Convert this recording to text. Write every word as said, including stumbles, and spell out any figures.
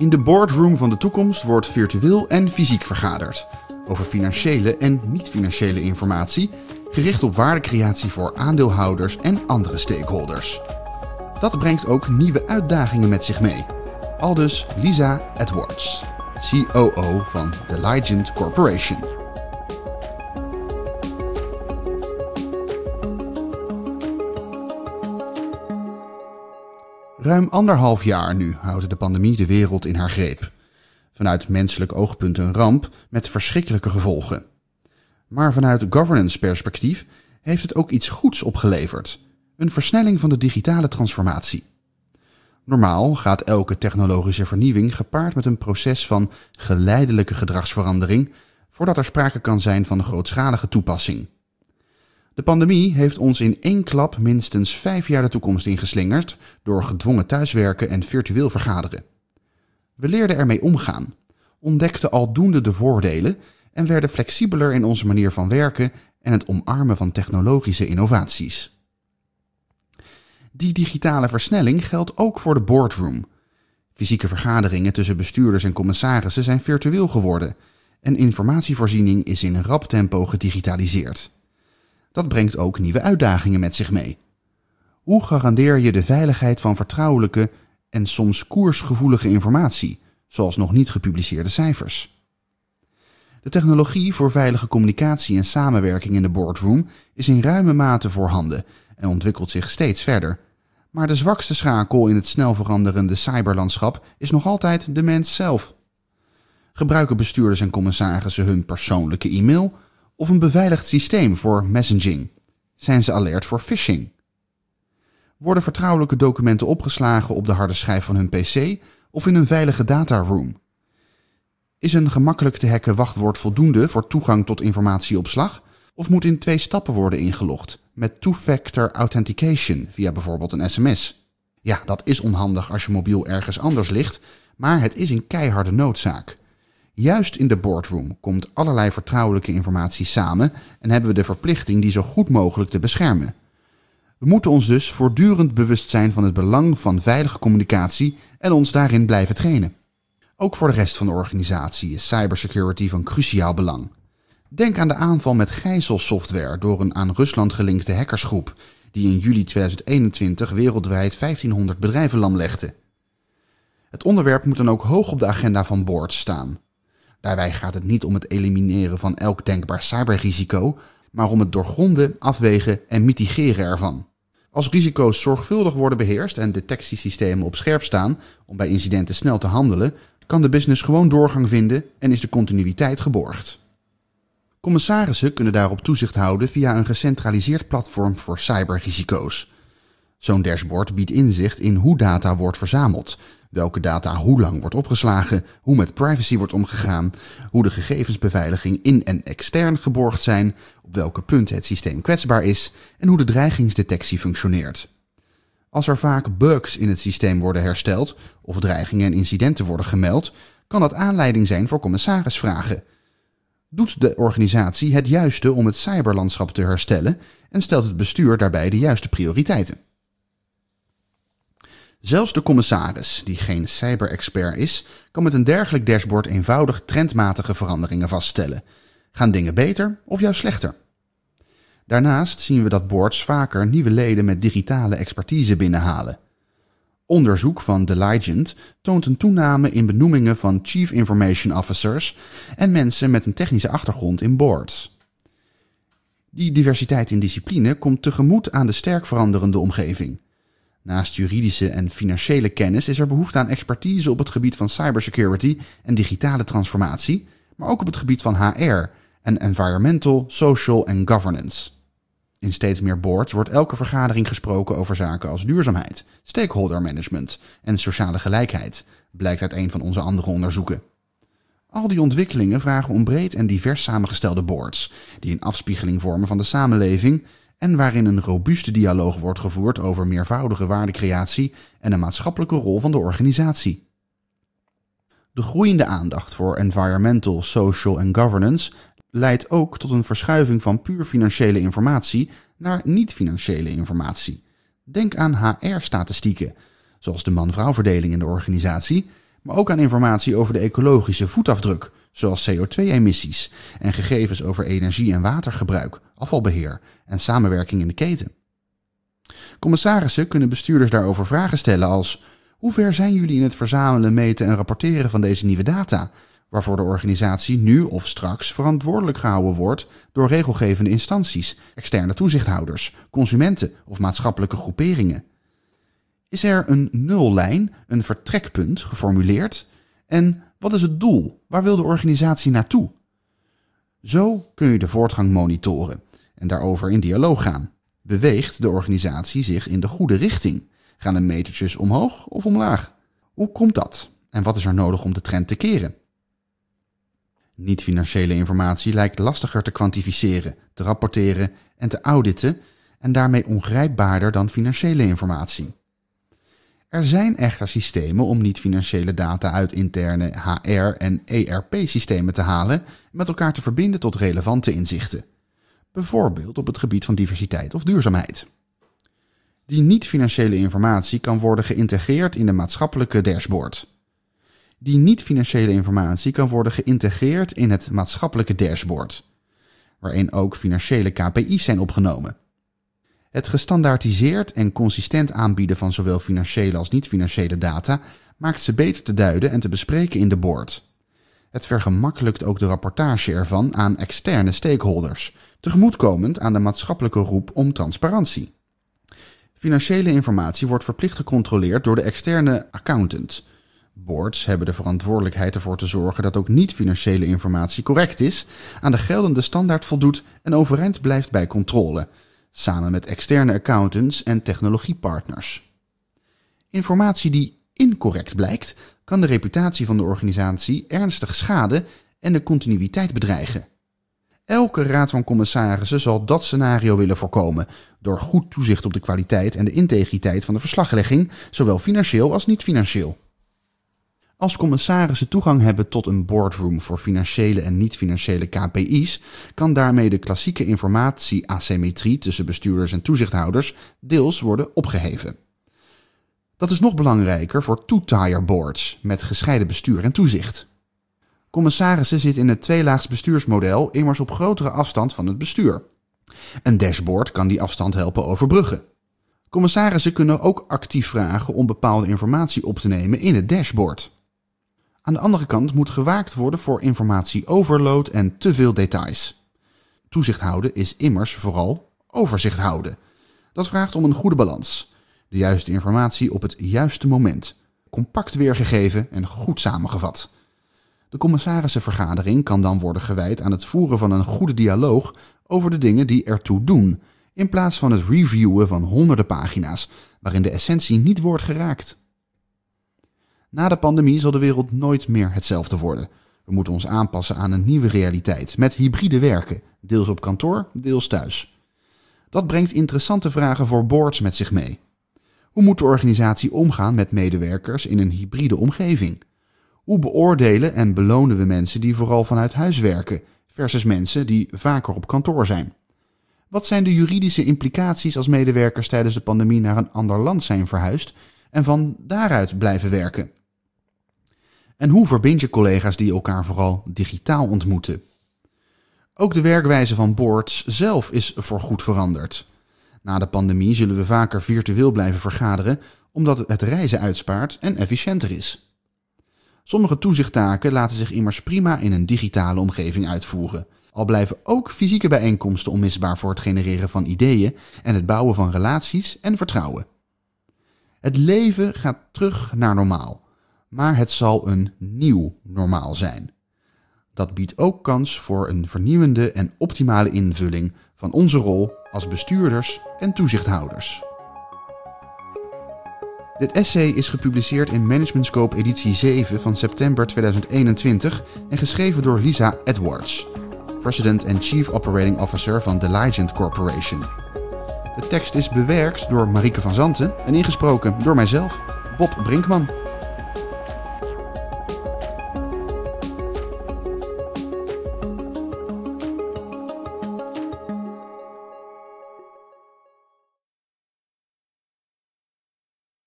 In de boardroom van de toekomst wordt virtueel en fysiek vergaderd. Over financiële en niet-financiële informatie, gericht op waardecreatie voor aandeelhouders en andere stakeholders. Dat brengt ook nieuwe uitdagingen met zich mee. Aldus Lisa Edwards, C O O van The Legend Corporation. Ruim anderhalf jaar nu houdt de pandemie de wereld in haar greep. Vanuit menselijk oogpunt een ramp met verschrikkelijke gevolgen. Maar vanuit governance perspectief heeft het ook iets goeds opgeleverd. Een versnelling van de digitale transformatie. Normaal gaat elke technologische vernieuwing gepaard met een proces van geleidelijke gedragsverandering, voordat er sprake kan zijn van een grootschalige toepassing. De pandemie heeft ons in één klap minstens vijf jaar de toekomst ingeslingerd door gedwongen thuiswerken en virtueel vergaderen. We leerden ermee omgaan, ontdekten aldoende de voordelen en werden flexibeler in onze manier van werken en het omarmen van technologische innovaties. Die digitale versnelling geldt ook voor de boardroom. Fysieke vergaderingen tussen bestuurders en commissarissen zijn virtueel geworden en informatievoorziening is in een rap tempo gedigitaliseerd. Dat brengt ook nieuwe uitdagingen met zich mee. Hoe garandeer je de veiligheid van vertrouwelijke en soms koersgevoelige informatie, zoals nog niet gepubliceerde cijfers? De technologie voor veilige communicatie en samenwerking in de boardroom is in ruime mate voorhanden en ontwikkelt zich steeds verder. Maar de zwakste schakel in het snel veranderende cyberlandschap is nog altijd de mens zelf. Gebruiken bestuurders en commissarissen hun persoonlijke e-mail of een beveiligd systeem voor messaging? Zijn ze alert voor phishing? Worden vertrouwelijke documenten opgeslagen op de harde schijf van hun pc of in een veilige dataroom? Is een gemakkelijk te hacken wachtwoord voldoende voor toegang tot informatieopslag of moet in twee stappen worden ingelogd met two-factor authentication via bijvoorbeeld een sms? Ja, dat is onhandig als je mobiel ergens anders ligt, maar het is een keiharde noodzaak. Juist in de boardroom komt allerlei vertrouwelijke informatie samen en hebben we de verplichting die zo goed mogelijk te beschermen. We moeten ons dus voortdurend bewust zijn van het belang van veilige communicatie en ons daarin blijven trainen. Ook voor de rest van de organisatie is cybersecurity van cruciaal belang. Denk aan de aanval met gijzelsoftware door een aan Rusland gelinkte hackersgroep die in juli tweeduizend eenentwintig wereldwijd vijftienhonderd bedrijven lamlegde. Het onderwerp moet dan ook hoog op de agenda van boards staan. Daarbij gaat het niet om het elimineren van elk denkbaar cyberrisico, maar om het doorgronden, afwegen en mitigeren ervan. Als risico's zorgvuldig worden beheerst en detectiesystemen op scherp staan om bij incidenten snel te handelen, kan de business gewoon doorgang vinden en is de continuïteit geborgd. Commissarissen kunnen daarop toezicht houden via een gecentraliseerd platform voor cyberrisico's. Zo'n dashboard biedt inzicht in hoe data wordt verzameld, welke data hoe lang wordt opgeslagen, hoe met privacy wordt omgegaan, hoe de gegevensbeveiliging in- en extern geborgd zijn, op welke punten het systeem kwetsbaar is en hoe de dreigingsdetectie functioneert. Als er vaak bugs in het systeem worden hersteld of dreigingen en incidenten worden gemeld, kan dat aanleiding zijn voor commissarisvragen. Doet de organisatie het juiste om het cyberlandschap te herstellen en stelt het bestuur daarbij de juiste prioriteiten? Zelfs de commissaris, die geen cyber-expert is, kan met een dergelijk dashboard eenvoudig trendmatige veranderingen vaststellen. Gaan dingen beter of juist slechter? Daarnaast zien we dat boards vaker nieuwe leden met digitale expertise binnenhalen. Onderzoek van The Legend toont een toename in benoemingen van Chief Information Officers en mensen met een technische achtergrond in boards. Die diversiteit in discipline komt tegemoet aan de sterk veranderende omgeving. Naast juridische en financiële kennis is er behoefte aan expertise op het gebied van cybersecurity en digitale transformatie, maar ook op het gebied van H R en environmental, social en governance. In steeds meer boards wordt elke vergadering gesproken over zaken als duurzaamheid, stakeholder management en sociale gelijkheid, blijkt uit een van onze andere onderzoeken. Al die ontwikkelingen vragen om breed en divers samengestelde boards, die een afspiegeling vormen van de samenleving en waarin een robuuste dialoog wordt gevoerd over meervoudige waardecreatie en de maatschappelijke rol van de organisatie. De groeiende aandacht voor environmental, social en governance leidt ook tot een verschuiving van puur financiële informatie naar niet-financiële informatie. Denk aan H R-statistieken, zoals de man-vrouw verdeling in de organisatie, maar ook aan informatie over de ecologische voetafdruk, zoals C O twee emissies en gegevens over energie- en watergebruik, afvalbeheer en samenwerking in de keten. Commissarissen kunnen bestuurders daarover vragen stellen als: hoe ver zijn jullie in het verzamelen, meten en rapporteren van deze nieuwe data, waarvoor de organisatie nu of straks verantwoordelijk gehouden wordt door regelgevende instanties, externe toezichthouders, consumenten of maatschappelijke groeperingen? Is er een nullijn, een vertrekpunt geformuleerd? En wat is het doel? Waar wil de organisatie naartoe? Zo kun je de voortgang monitoren en daarover in dialoog gaan. Beweegt de organisatie zich in de goede richting? Gaan de metertjes omhoog of omlaag? Hoe komt dat? En wat is er nodig om de trend te keren? Niet-financiële informatie lijkt lastiger te kwantificeren, te rapporteren en te auditen en daarmee ongrijpbaarder dan financiële informatie. Er zijn echter systemen om niet-financiële data uit interne H R- en E R P-systemen te halen en met elkaar te verbinden tot relevante inzichten. Bijvoorbeeld op het gebied van diversiteit of duurzaamheid. Die niet-financiële informatie kan worden geïntegreerd in de maatschappelijke dashboard. Die niet-financiële informatie kan worden geïntegreerd in het maatschappelijke dashboard, waarin ook financiële K P I's zijn opgenomen. Het gestandaardiseerd en consistent aanbieden van zowel financiële als niet-financiële data maakt ze beter te duiden en te bespreken in de board. Het vergemakkelijkt ook de rapportage ervan aan externe stakeholders, tegemoetkomend aan de maatschappelijke roep om transparantie. Financiële informatie wordt verplicht gecontroleerd door de externe accountant. Boards hebben de verantwoordelijkheid ervoor te zorgen dat ook niet-financiële informatie correct is, aan de geldende standaard voldoet en overeind blijft bij controle, samen met externe accountants en technologiepartners. Informatie die incorrect blijkt, kan de reputatie van de organisatie ernstig schaden en de continuïteit bedreigen. Elke raad van commissarissen zal dat scenario willen voorkomen door goed toezicht op de kwaliteit en de integriteit van de verslaglegging, zowel financieel als niet-financieel. Als commissarissen toegang hebben tot een boardroom voor financiële en niet-financiële K P I's, kan daarmee de klassieke informatie-asymmetrie tussen bestuurders en toezichthouders deels worden opgeheven. Dat is nog belangrijker voor two-tier boards met gescheiden bestuur en toezicht. Commissarissen zitten in het tweelaags bestuursmodel immers op grotere afstand van het bestuur. Een dashboard kan die afstand helpen overbruggen. Commissarissen kunnen ook actief vragen om bepaalde informatie op te nemen in het dashboard. Aan de andere kant moet gewaakt worden voor informatie-overload en te veel details. Toezicht houden is immers vooral overzicht houden. Dat vraagt om een goede balans. De juiste informatie op het juiste moment. Compact weergegeven en goed samengevat. De commissarissenvergadering kan dan worden gewijd aan het voeren van een goede dialoog over de dingen die ertoe doen, in plaats van het reviewen van honderden pagina's, waarin de essentie niet wordt geraakt. Na de pandemie zal de wereld nooit meer hetzelfde worden. We moeten ons aanpassen aan een nieuwe realiteit, met hybride werken, deels op kantoor, deels thuis. Dat brengt interessante vragen voor boards met zich mee. Hoe moet de organisatie omgaan met medewerkers in een hybride omgeving? Hoe beoordelen en belonen we mensen die vooral vanuit huis werken, versus mensen die vaker op kantoor zijn? Wat zijn de juridische implicaties als medewerkers tijdens de pandemie naar een ander land zijn verhuisd en van daaruit blijven werken? En hoe verbind je collega's die elkaar vooral digitaal ontmoeten? Ook de werkwijze van boards zelf is voorgoed veranderd. Na de pandemie zullen we vaker virtueel blijven vergaderen, omdat het reizen uitspaart en efficiënter is. Sommige toezichttaken laten zich immers prima in een digitale omgeving uitvoeren, al blijven ook fysieke bijeenkomsten onmisbaar voor het genereren van ideeën en het bouwen van relaties en vertrouwen. Het leven gaat terug naar normaal, maar het zal een nieuw normaal zijn. Dat biedt ook kans voor een vernieuwende en optimale invulling van onze rol als bestuurders en toezichthouders. Dit essay is gepubliceerd in Management Scope editie zeven van september tweeduizend eenentwintig en geschreven door Lisa Edwards, President en Chief Operating Officer van Deligent Corporation. De tekst is bewerkt door Marieke van Zanten en ingesproken door mijzelf, Bob Brinkman.